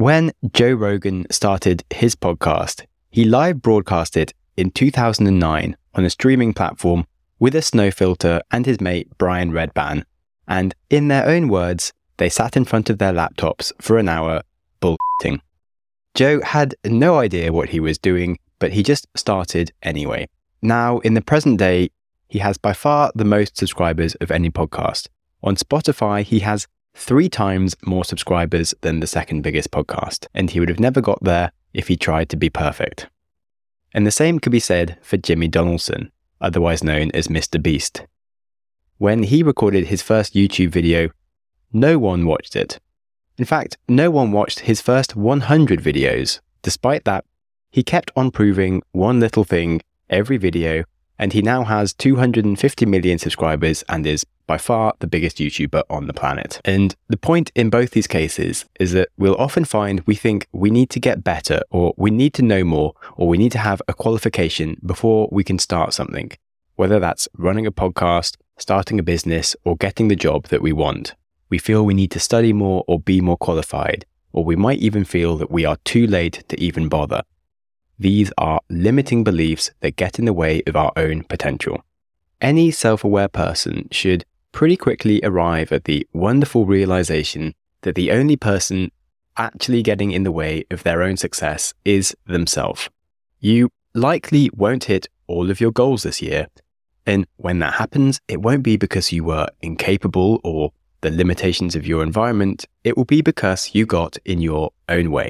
When Joe Rogan started his podcast, he live broadcast it in 2009 on a streaming platform with a snow filter and his mate Brian Redban. And in their own words, they sat in front of their laptops for an hour bullshitting. Joe had no idea what he was doing, but he just started anyway. Now, in the present day, he has by far the most subscribers of any podcast. On Spotify, he has 3 times more subscribers than the second biggest podcast, and he would have never got there if he tried to be perfect. And the same could be said for Jimmy Donaldson, otherwise known as Mr. Beast. When he recorded his first YouTube video, no one watched it. In fact, no one watched his first 100 videos. Despite that, he kept on proving one little thing every video, and he now has 250 million subscribers and is by far the biggest YouTuber on the planet. And the point in both these cases is that we'll often find we think we need to get better, or we need to know more, or we need to have a qualification before we can start something, whether that's running a podcast, starting a business, or getting the job that we want. We feel we need to study more or be more qualified, or we might even feel that we are too late to even bother. These are limiting beliefs that get in the way of our own potential. Any self-aware person should pretty quickly arrive at the wonderful realization that the only person actually getting in the way of their own success is themselves. You likely won't hit all of your goals this year, and when that happens, it won't be because you were incapable or the limitations of your environment. It will be because you got in your own way.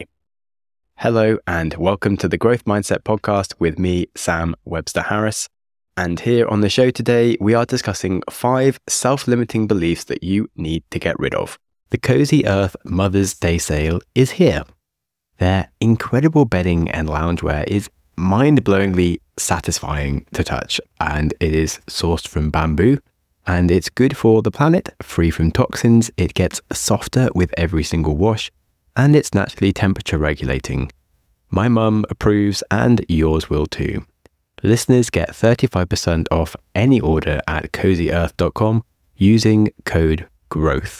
Hello and welcome to the Growth Mindset Podcast with me, Sam Webster Harris. And here on the show today, we are discussing 5 self-limiting beliefs that you need to get rid of. The Cozy Earth Mother's Day sale is here. Their incredible bedding and loungewear is mind-blowingly satisfying to touch, and it is sourced from bamboo, and it's good for the planet, free from toxins. It gets softer with every single wash, and it's naturally temperature regulating. My mum approves, and yours will too. Listeners get 35% off any order at CozyEarth.com using code GROWTH.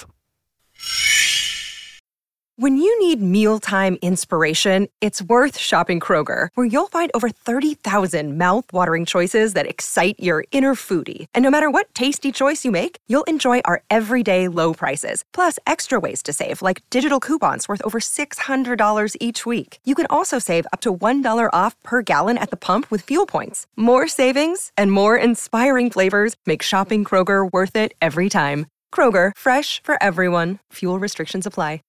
When you need mealtime inspiration, it's worth shopping Kroger, where you'll find over 30,000 mouth-watering choices that excite your inner foodie. And no matter what tasty choice you make, you'll enjoy our everyday low prices, plus extra ways to save, like digital coupons worth over $600 each week. You can also save up to $1 off per gallon at the pump with fuel points. More savings and more inspiring flavors make shopping Kroger worth it every time. Kroger, fresh for everyone. Fuel restrictions apply.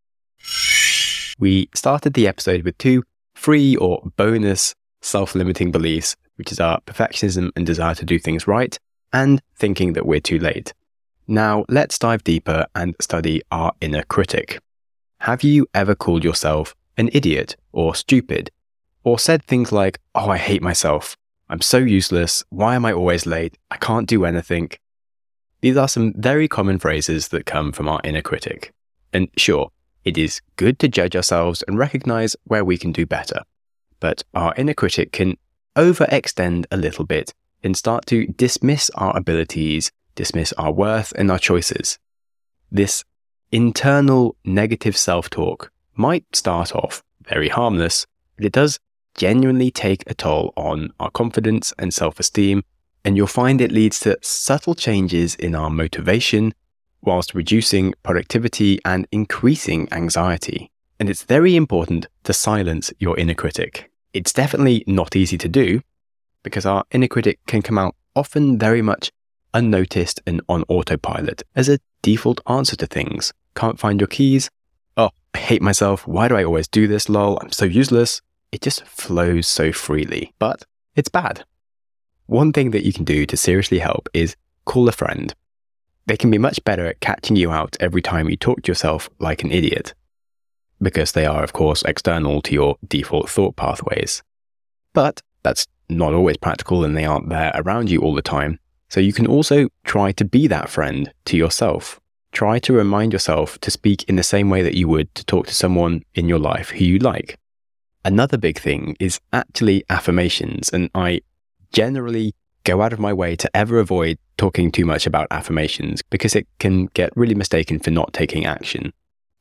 We started the episode with 2 free or bonus self-limiting beliefs, which is our perfectionism and desire to do things right, and thinking that we're too late. Now, let's dive deeper and study our inner critic. Have you ever called yourself an idiot or stupid, or said things like, "Oh, I hate myself. I'm so useless. Why am I always late? I can't do anything." These are some very common phrases that come from our inner critic. And sure, it is good to judge ourselves and recognize where we can do better. But our inner critic can overextend a little bit and start to dismiss our abilities, dismiss our worth and our choices. This internal negative self-talk might start off very harmless, but it does genuinely take a toll on our confidence and self-esteem, and you'll find it leads to subtle changes in our motivation, whilst reducing productivity and increasing anxiety. And it's very important to silence your inner critic. It's definitely not easy to do, because our inner critic can come out often very much unnoticed and on autopilot as a default answer to things. Can't find your keys? Oh, I hate myself. Why do I always do this? Lol, I'm so useless. It just flows so freely, but it's bad. One thing that you can do to seriously help is call a friend. They can be much better at catching you out every time you talk to yourself like an idiot, because they are, of course, external to your default thought pathways. But that's not always practical, and they aren't there around you all the time. So you can also try to be that friend to yourself. Try to remind yourself to speak in the same way that you would to talk to someone in your life who you like. Another big thing is actually affirmations, and I generally go out of my way to ever avoid talking too much about affirmations because it can get really mistaken for not taking action.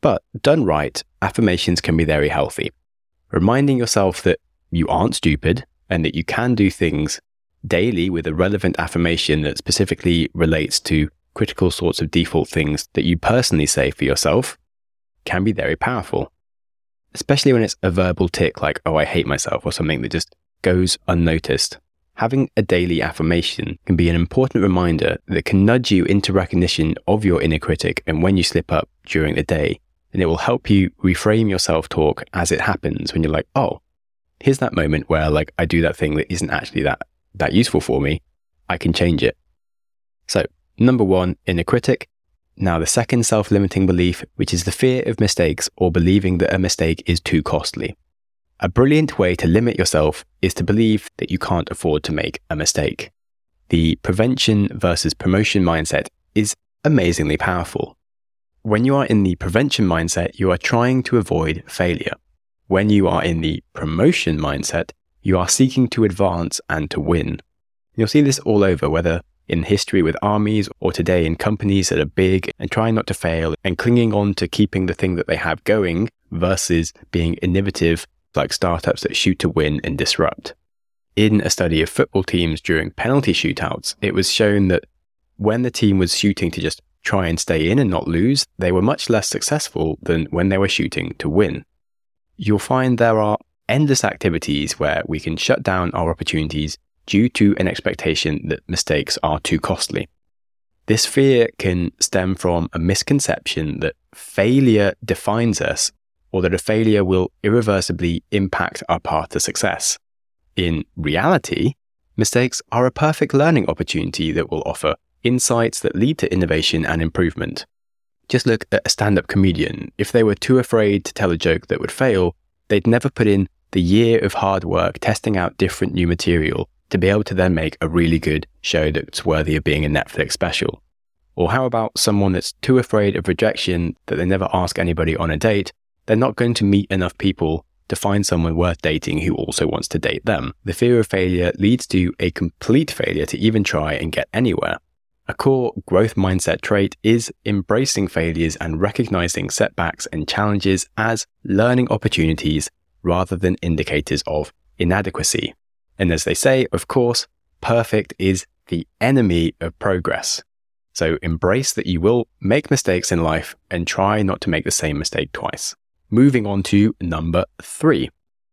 But done right, affirmations can be very healthy. Reminding yourself that you aren't stupid and that you can do things daily with a relevant affirmation that specifically relates to critical sorts of default things that you personally say for yourself can be very powerful. Especially when it's a verbal tick like, oh, I hate myself, or something that just goes unnoticed. Having a daily affirmation can be an important reminder that can nudge you into recognition of your inner critic and when you slip up during the day. And it will help you reframe your self-talk as it happens when you're like, oh, here's that moment where like I do that thing that isn't actually that useful for me. I can change it. So, number 1, inner critic. Now, the second self-limiting belief, which is the fear of mistakes or believing that a mistake is too costly. A brilliant way to limit yourself is to believe that you can't afford to make a mistake. The prevention versus promotion mindset is amazingly powerful. When you are in the prevention mindset, you are trying to avoid failure. When you are in the promotion mindset, you are seeking to advance and to win. You'll see this all over, whether in history with armies or today in companies that are big and trying not to fail and clinging on to keeping the thing that they have going versus being innovative like startups that shoot to win and disrupt. In a study of football teams during penalty shootouts, it was shown that when the team was shooting to just try and stay in and not lose, they were much less successful than when they were shooting to win. You'll find there are endless activities where we can shut down our opportunities due to an expectation that mistakes are too costly. This fear can stem from a misconception that failure defines us or that a failure will irreversibly impact our path to success. In reality, mistakes are a perfect learning opportunity that will offer insights that lead to innovation and improvement. Just look at a stand-up comedian. If they were too afraid to tell a joke that would fail, they'd never put in the year of hard work testing out different new material to be able to then make a really good show that's worthy of being a Netflix special. Or how about someone that's too afraid of rejection that they never ask anybody on a date? They're not going to meet enough people to find someone worth dating who also wants to date them. The fear of failure leads to a complete failure to even try and get anywhere. A core growth mindset trait is embracing failures and recognizing setbacks and challenges as learning opportunities rather than indicators of inadequacy. And as they say, of course, perfect is the enemy of progress. So embrace that you will make mistakes in life and try not to make the same mistake twice. Moving on to number 3,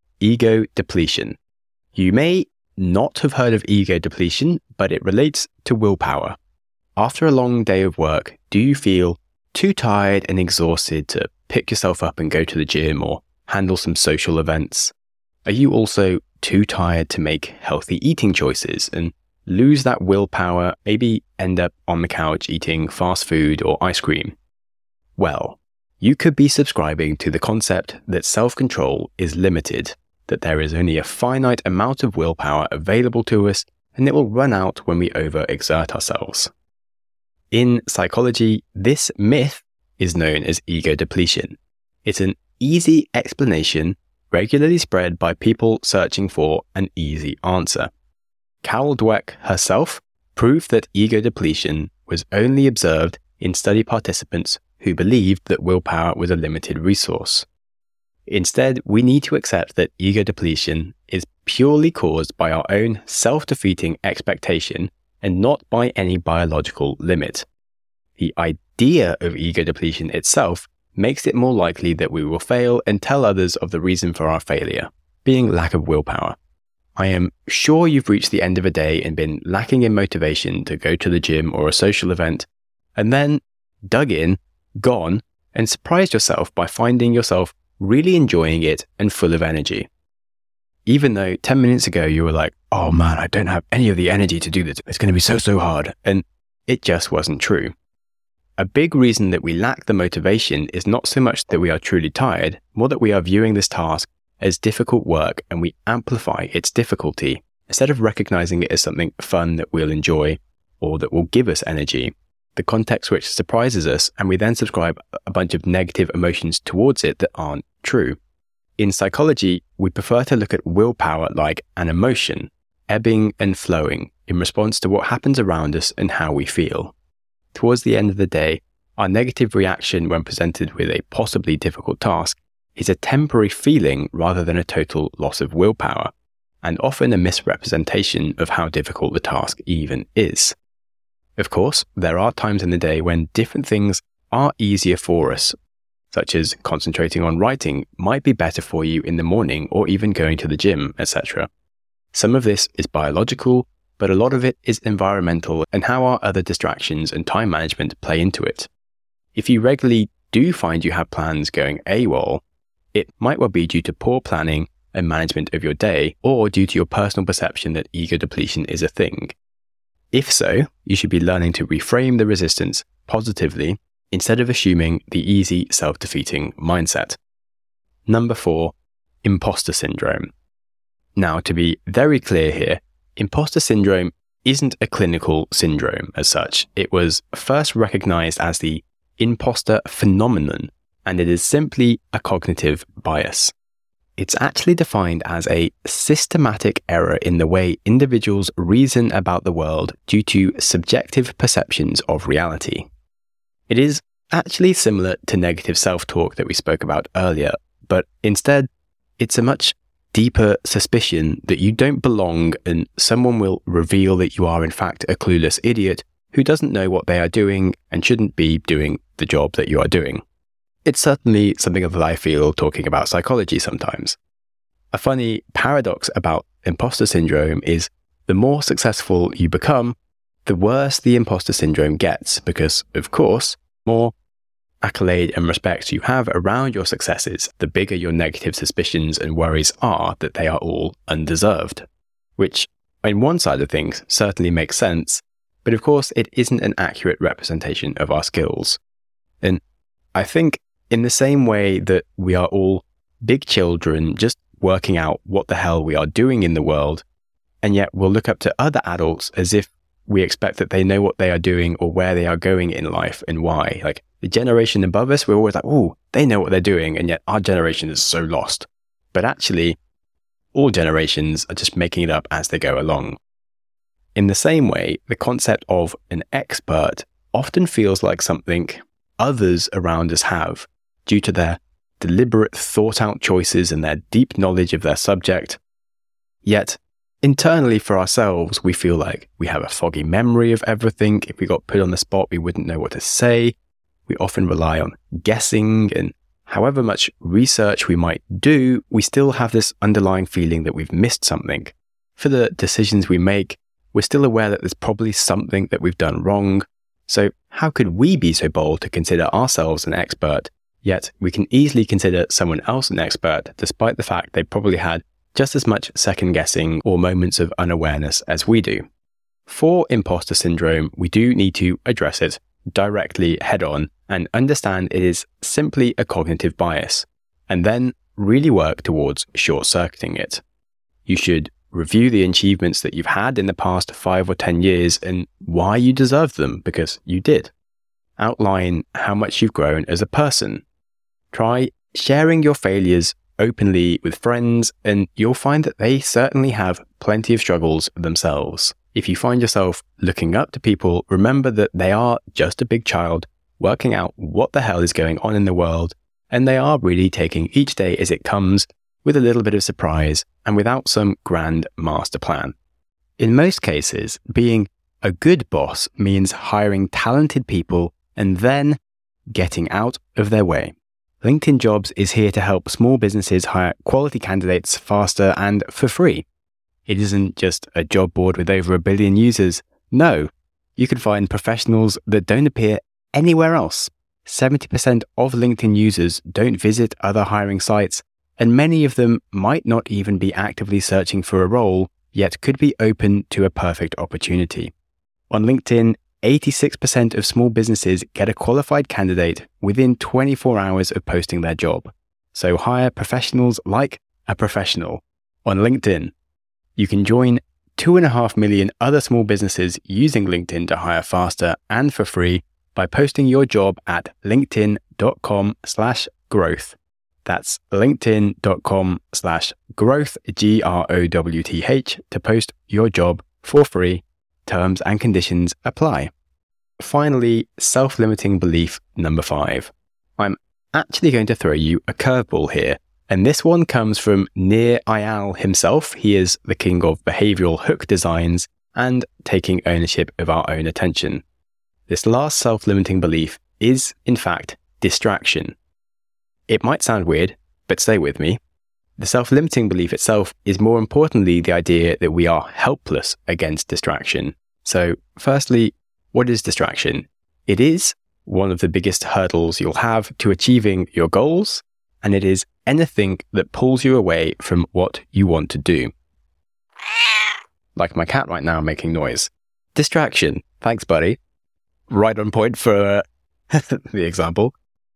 ego depletion. You may not have heard of ego depletion, but it relates to willpower. After a long day of work, do you feel too tired and exhausted to pick yourself up and go to the gym or handle some social events? Are you also too tired to make healthy eating choices and lose that willpower, maybe end up on the couch eating fast food or ice cream? Well, you could be subscribing to the concept that self-control is limited, that there is only a finite amount of willpower available to us and it will run out when we overexert ourselves. In psychology, this myth is known as ego depletion. It's an easy explanation regularly spread by people searching for an easy answer. Carol Dweck herself proved that ego depletion was only observed in study participants who believed that willpower was a limited resource. Instead, we need to accept that ego depletion is purely caused by our own self-defeating expectation and not by any biological limit. The idea of ego depletion itself makes it more likely that we will fail and tell others of the reason for our failure, being lack of willpower. I am sure you've reached the end of a day and been lacking in motivation to go to the gym or a social event, and then dug in, gone, and surprised yourself by finding yourself really enjoying it and full of energy. Even though 10 minutes ago you were like, oh man, I don't have any of the energy to do this. It's going to be so hard. And it just wasn't true. A big reason that we lack the motivation is not so much that we are truly tired, more that we are viewing this task as difficult work and we amplify its difficulty instead of recognizing it as something fun that we'll enjoy or that will give us energy. The context which surprises us, and we then subscribe a bunch of negative emotions towards it that aren't true. In psychology, we prefer to look at willpower like an emotion, ebbing and flowing in response to what happens around us and how we feel. Towards the end of the day, our negative reaction when presented with a possibly difficult task is a temporary feeling rather than a total loss of willpower, and often a misrepresentation of how difficult the task even is. Of course, there are times in the day when different things are easier for us, such as concentrating on writing might be better for you in the morning or even going to the gym, etc. Some of this is biological, but a lot of it is environmental and how our other distractions and time management play into it. If you regularly do find you have plans going AWOL, it might well be due to poor planning and management of your day, or due to your personal perception that ego depletion is a thing. If so, you should be learning to reframe the resistance positively instead of assuming the easy self-defeating mindset. Number 4, imposter syndrome. Now, to be very clear here, imposter syndrome isn't a clinical syndrome as such. It was first recognized as the imposter phenomenon, and it is simply a cognitive bias. It's actually defined as a systematic error in the way individuals reason about the world due to subjective perceptions of reality. It is actually similar to negative self-talk that we spoke about earlier, but instead, it's a much deeper suspicion that you don't belong and someone will reveal that you are in fact a clueless idiot who doesn't know what they are doing and shouldn't be doing the job that you are doing. It's certainly something that I feel talking about psychology sometimes. A funny paradox about imposter syndrome is the more successful you become, the worse the imposter syndrome gets because, of course, more accolade and respect you have around your successes, the bigger your negative suspicions and worries are that they are all undeserved. Which, on one side of things, certainly makes sense, but of course it isn't an accurate representation of our skills. And I think in the same way that we are all big children just working out what the hell we are doing in the world, and yet we'll look up to other adults as if we expect that they know what they are doing or where they are going in life and why. Like the generation above us, we're always like, oh, they know what they're doing, and yet our generation is so lost. But actually, all generations are just making it up as they go along. In the same way, the concept of an expert often feels like something others around us have due to their deliberate, thought-out choices and their deep knowledge of their subject. Yet, internally for ourselves, we feel like we have a foggy memory of everything. If we got put on the spot, we wouldn't know what to say. We often rely on guessing, and however much research we might do, we still have this underlying feeling that we've missed something. For the decisions we make, we're still aware that there's probably something that we've done wrong. So how could we be so bold to consider ourselves an expert, yet we can easily consider someone else an expert despite the fact they probably had just as much second guessing or moments of unawareness as we do? For imposter syndrome, we do need to address it directly head on and understand it is simply a cognitive bias, and then really work towards short-circuiting it. You should review the achievements that you've had in the past 5 or 10 years and why you deserve them, because you did. Outline how much you've grown as a person. Try sharing your failures openly with friends, and you'll find that they certainly have plenty of struggles themselves. If you find yourself looking up to people, remember that they are just a big child working out what the hell is going on in the world, and they are really taking each day as it comes with a little bit of surprise and without some grand master plan. In most cases, being a good boss means hiring talented people and then getting out of their way. LinkedIn Jobs is here to help small businesses hire quality candidates faster and for free. It isn't just a job board with over 1 billion users. No, you can find professionals that don't appear anywhere else. 70% of LinkedIn users don't visit other hiring sites, and many of them might not even be actively searching for a role, yet could be open to a perfect opportunity. On LinkedIn, 86% of small businesses get a qualified candidate within 24 hours of posting their job. So hire professionals like a professional on LinkedIn. You can join 2.5 million other small businesses using LinkedIn to hire faster and for free by posting your job at linkedin.com/growth. That's linkedin.com/growth, GROWTH, to post your job for free. Terms and conditions apply. finally, self-limiting belief number 5. I'm actually going to throw you a curveball here. And this one comes from Nir Eyal himself. He is the king of behavioral hook designs and taking ownership of our own attention. This last self-limiting belief is, in fact, distraction. It might sound weird, but stay with me. The self-limiting belief itself is more importantly the idea that we are helpless against distraction. So, firstly, what is distraction? It is one of the biggest hurdles you'll have to achieving your goals, and it is anything that pulls you away from what you want to do. Like my cat right now making noise. Distraction. Thanks, buddy. Right on point for the example.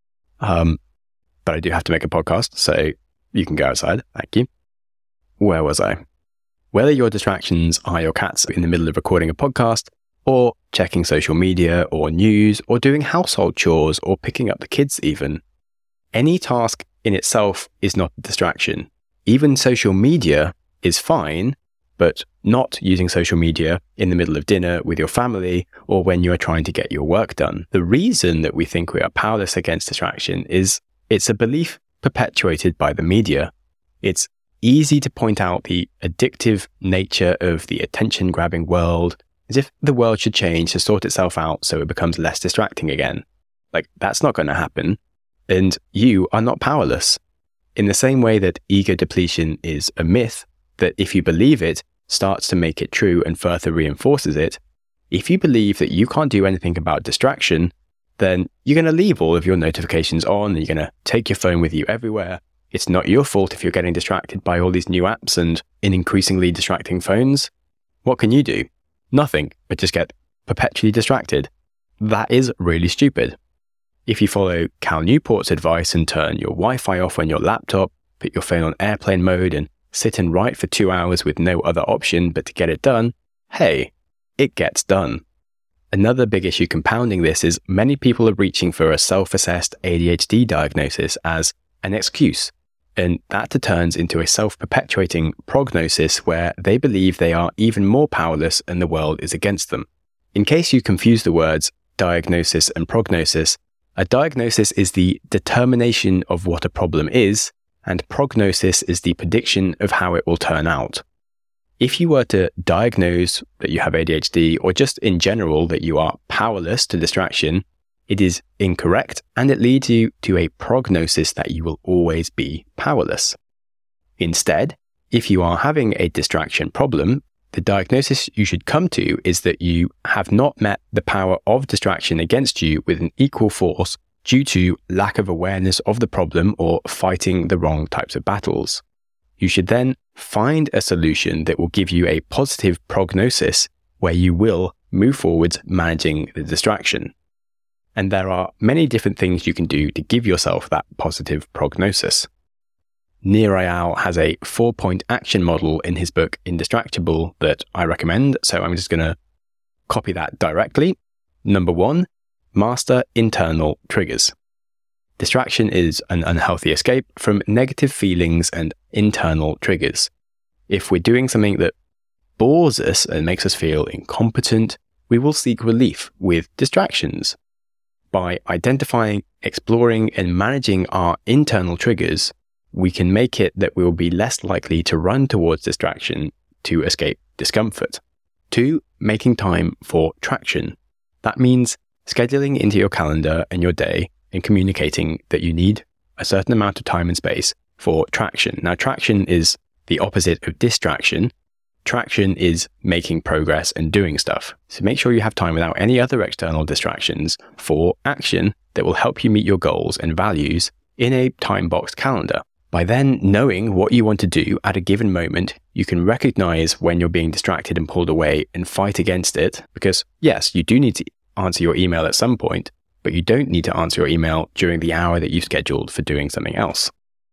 But I do have to make a podcast, so you can go outside. Thank you. Where was I? Whether your distractions are your cats in the middle of recording a podcast, or checking social media or news, or doing household chores, or picking up the kids even, any task in itself is not a distraction. Even social media is fine, but not using social media in the middle of dinner with your family or when you are trying to get your work done. The reason that we think we are powerless against distraction is it's a belief perpetuated by the media. It's easy to point out the addictive nature of the attention-grabbing world, as if the world should change to sort itself out so it becomes less distracting again. Like, that's not going to happen. And you are not powerless. In the same way that ego depletion is a myth, that if you believe it, starts to make it true and further reinforces it, if you believe that you can't do anything about distraction, then you're going to leave all of your notifications on, and you're going to take your phone with you everywhere. It's not your fault if you're getting distracted by all these new apps and in increasingly distracting phones. What can you do? Nothing, but just get perpetually distracted. That is really stupid. If you follow Cal Newport's advice and turn your Wi-Fi off on your laptop, put your phone on airplane mode and sit and write for 2 hours with no other option but to get it done, hey, it gets done. Another big issue compounding this is many people are reaching for a self-assessed ADHD diagnosis as an excuse, and that turns into a self-perpetuating prognosis where they believe they are even more powerless and the world is against them. In case you confuse the words diagnosis and prognosis, a diagnosis is the determination of what a problem is, and prognosis is the prediction of how it will turn out. If you were to diagnose that you have ADHD, or just in general that you are powerless to distraction, it is incorrect and it leads you to a prognosis that you will always be powerless. Instead, if you are having a distraction problem, the diagnosis you should come to is that you have not met the power of distraction against you with an equal force due to lack of awareness of the problem or fighting the wrong types of battles. You should then find a solution that will give you a positive prognosis where you will move forwards managing the distraction. And there are many different things you can do to give yourself that positive prognosis. Nir Eyal has a 4-point action model in his book Indistractable that I recommend, so I'm just going to copy that directly. Number 1, master internal triggers. Distraction is an unhealthy escape from negative feelings and internal triggers. If we're doing something that bores us and makes us feel incompetent, we will seek relief with distractions. By identifying, exploring, and managing our internal triggers, we can make it that we will be less likely to run towards distraction to escape discomfort. 2, making time for traction. That means scheduling into your calendar and your day and communicating that you need a certain amount of time and space for traction. Now, traction is the opposite of distraction. Traction is making progress and doing stuff. So make sure you have time without any other external distractions for action that will help you meet your goals and values in a time-boxed calendar. By then knowing what you want to do at a given moment, you can recognize when you're being distracted and pulled away and fight against it. Because yes, you do need to answer your email at some point, but you don't need to answer your email during the hour that you've scheduled for doing something else.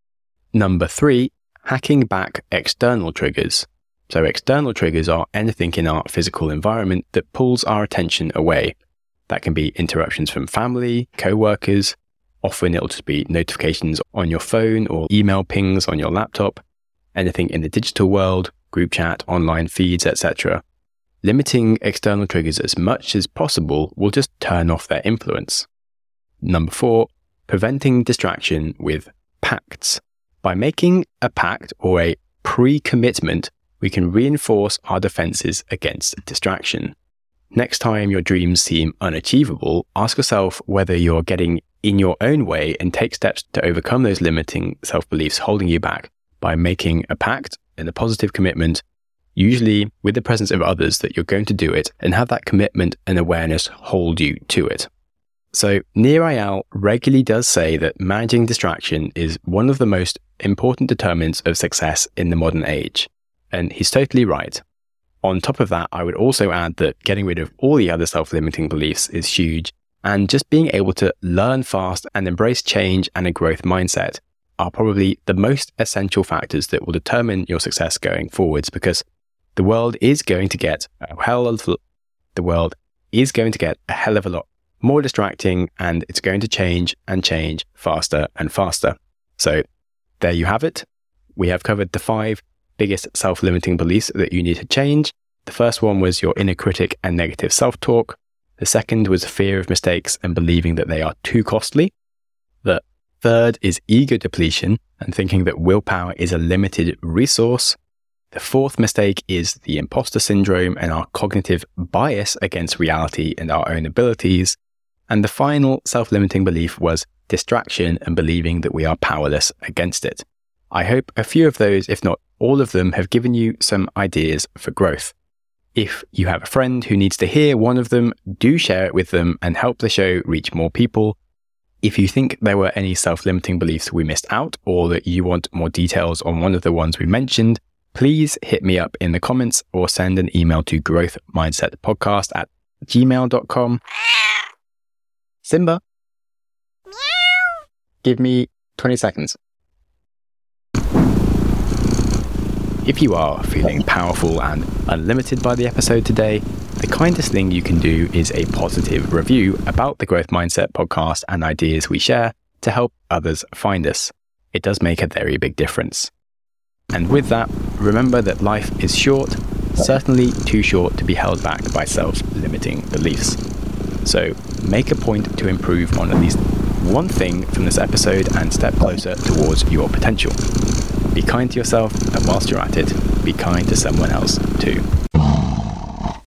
Number 3, hacking back external triggers. So external triggers are anything in our physical environment that pulls our attention away. That can be interruptions from family, co-workers. Often it'll just be notifications on your phone or email pings on your laptop, anything in the digital world, group chat, online feeds, etc. limiting external triggers as much as possible will just turn off their influence. Number 4, preventing distraction with pacts. By making a pact or a pre-commitment, we can reinforce our defenses against distraction. Next time your dreams seem unachievable, ask yourself whether you're getting in your own way and take steps to overcome those limiting self-beliefs holding you back by making a pact and a positive commitment, usually with the presence of others, that you're going to do it and have that commitment and awareness hold you to it. So Nir Eyal regularly does say that managing distraction is one of the most important determinants of success in the modern age. And he's totally right. On top of that, I would also add that getting rid of all the other self-limiting beliefs is huge, and just being able to learn fast and embrace change and a growth mindset are probably the most essential factors that will determine your success going forwards, because the world is going to get a hell of a lot more distracting, and it's going to change faster and faster. So there you have it. We have covered the 5 biggest self-limiting beliefs that you need to change. The first one was your inner critic and negative self-talk. The second was fear of mistakes and believing that they are too costly. The third is ego depletion and thinking that willpower is a limited resource. The fourth mistake is the imposter syndrome and our cognitive bias against reality and our own abilities. And the final self-limiting belief was distraction and believing that we are powerless against it. I hope a few of those, if not all of them, have given you some ideas for growth. If you have a friend who needs to hear one of them, do share it with them and help the show reach more people. If you think there were any self-limiting beliefs we missed out, or that you want more details on one of the ones we mentioned, please hit me up in the comments or send an email to growthmindsetpodcast@gmail.com. Simba, give me 20 seconds. If you are feeling powerful and unlimited by the episode today, the kindest thing you can do is a positive review about the Growth Mindset podcast and ideas we share to help others find us. It does make a very big difference. And with that, remember that life is short, certainly too short to be held back by self-limiting beliefs. So make a point to improve on at least one thing from this episode and step closer towards your potential. Be kind to yourself, and whilst you're at it, be kind to someone else too.